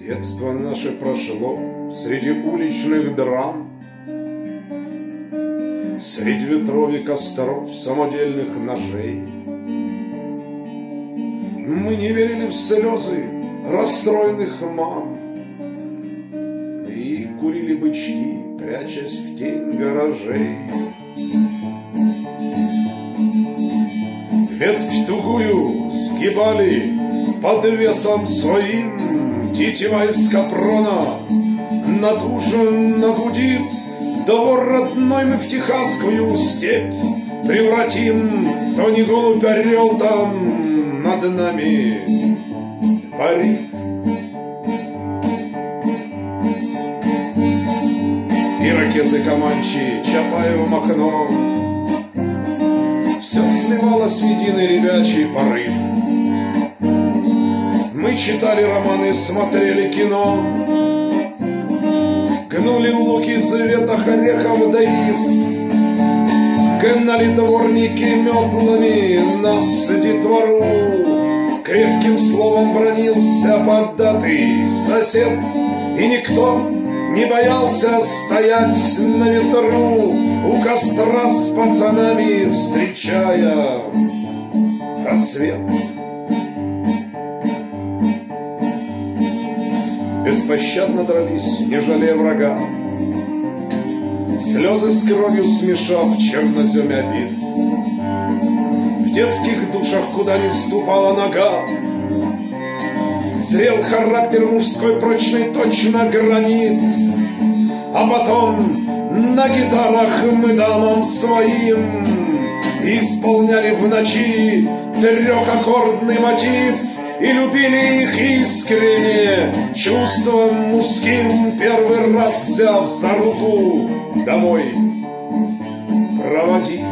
Детство наше прошло среди уличных драм, среди ветров и костров, самодельных ножей. Мы не верили в слезы расстроенных мам и курили бычки, прячась в тень гаражей. Ветвь тугую сгибали под весом своим, тетива из капрона натуженно гудит. Двор родной мы в техасскую степь превратим, то не голубь орел там над нами парит. Ирокезы, Команчи, Чапаева, Махно, все сливалось в единый ребячий порыв. Мы читали романы, смотрели кино, гнули луки в ветах орехов доив, гнали дворники метлами нас детвору, крепким словом бранился поддатый сосед, и никто не боялся стоять на ветру у костра с пацанами, встречая рассвет. Беспощадно дрались, не жалея врага, слезы с кровью смешав чернозем обид. В детских душах, куда ни ступала нога, зрел характер мужской прочный, точно гранит. А потом на гитарах мы дамам своим исполняли в ночи трехаккордный мотив и любили их искренне, чувством мужским, первый раз взяв за руку домой проводить.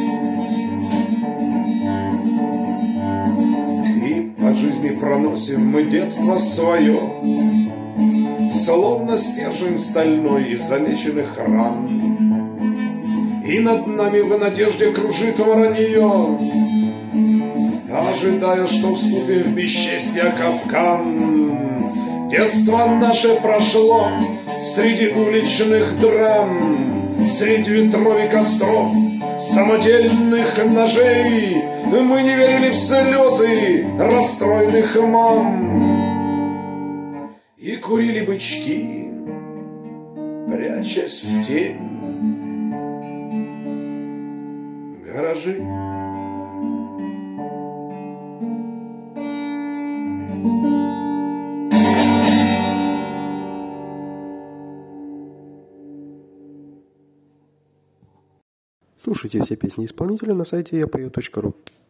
И по жизни проносим мы детство свое, словно стержень стальной из залеченных ран. И над нами в надежде кружит воронье, ожидая, что вступим в бесчестье капкан. Детство наше прошло среди уличных драм, среди ветров и костров, самодельных ножей. Мы не верили в слезы расстроенных мам и курили бычки, прячась в тень гаражей. Слушайте все песни исполнителя на сайте yapою.ru.